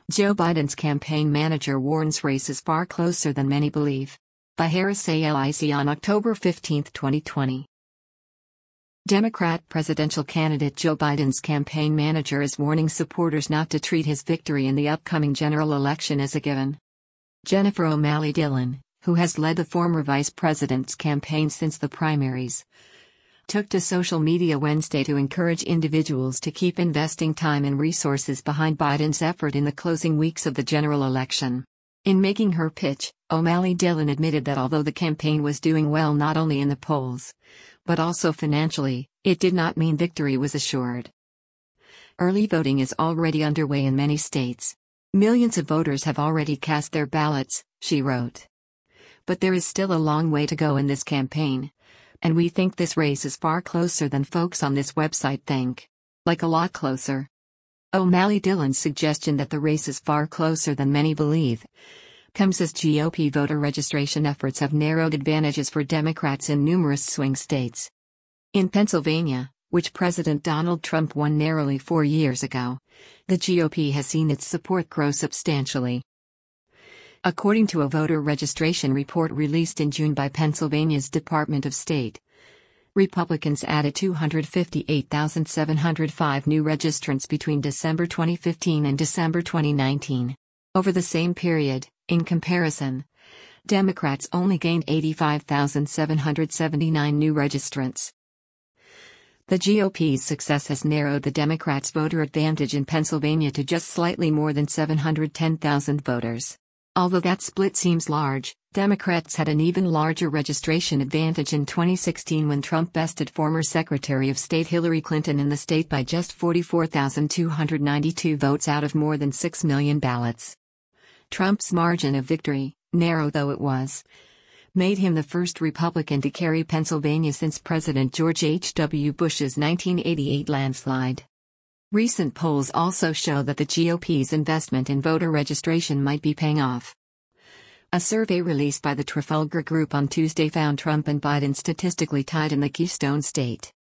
Joe Biden's campaign manager warns race is far closer than many believe. By Harris Alic on October 15, 2020. Democrat presidential candidate Joe Biden's campaign manager is warning supporters not to treat his victory in the upcoming general election as a given. Jennifer O'Malley Dillon, who has led the former vice president's campaign since the primaries, took to social media Wednesday to encourage individuals to keep investing time and resources behind Biden's effort in the closing weeks of the general election. In making her pitch, O'Malley Dillon admitted that although the campaign was doing well not only in the polls, but also financially, it did not mean victory was assured. Early voting is already underway in many states. Millions of voters have already cast their ballots, she wrote. But there is still a long way to go in this campaign. And we think this race is far closer than folks on this website think. Like a lot closer. O'Malley Dillon's suggestion that the race is far closer than many believe comes as GOP voter registration efforts have narrowed advantages for Democrats in numerous swing states. In Pennsylvania, which President Donald Trump won narrowly 4 years ago, the GOP has seen its support grow substantially. According to a voter registration report released in June by Pennsylvania's Department of State, Republicans added 258,705 new registrants between December 2015 and December 2019. Over the same period, in comparison, Democrats only gained 85,779 new registrants. The GOP's success has narrowed the Democrats' voter advantage in Pennsylvania to just slightly more than 710,000 voters. Although that split seems large, Democrats had an even larger registration advantage in 2016 when Trump bested former Secretary of State Hillary Clinton in the state by just 44,292 votes out of more than 6 million ballots. Trump's margin of victory, narrow though it was, made him the first Republican to carry Pennsylvania since President George H.W. Bush's 1988 landslide. Recent polls also show that the GOP's investment in voter registration might be paying off. A survey released by the Trafalgar Group on Tuesday found Trump and Biden statistically tied in the Keystone State.